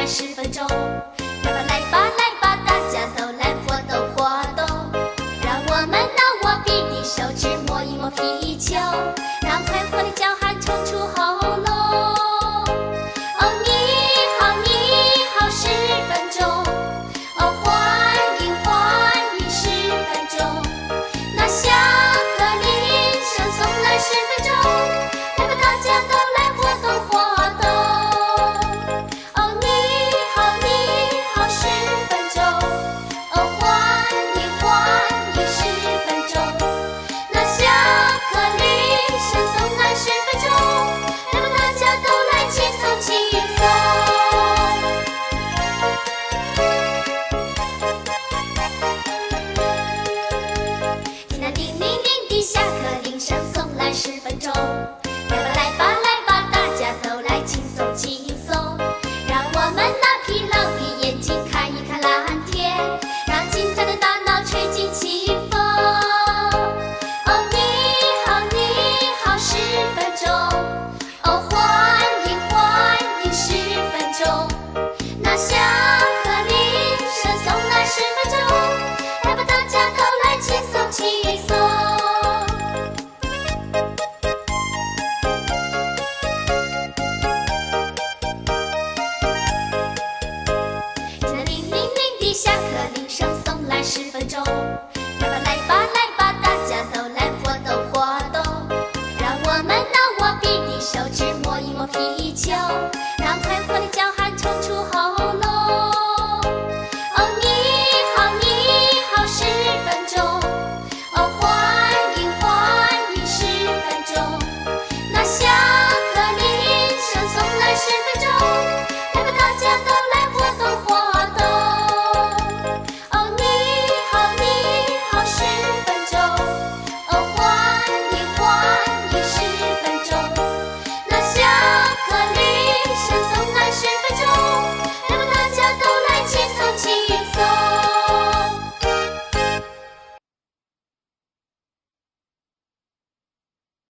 10分钟。来吧来吧来吧，大家都来活动活动，让我们拿握笔的手指摸一摸皮球，让快活的叫喊冲出喉咙。哦，你好10分钟，哦，欢迎10分钟，那下课铃声送来10分钟，来吧大家都来活动活动。哦，你好10分钟，哦，欢迎10分钟，那下课铃声送来10分钟，来吧大家都来轻松轻松。叮当叮铃铃的下课铃声送来10分钟。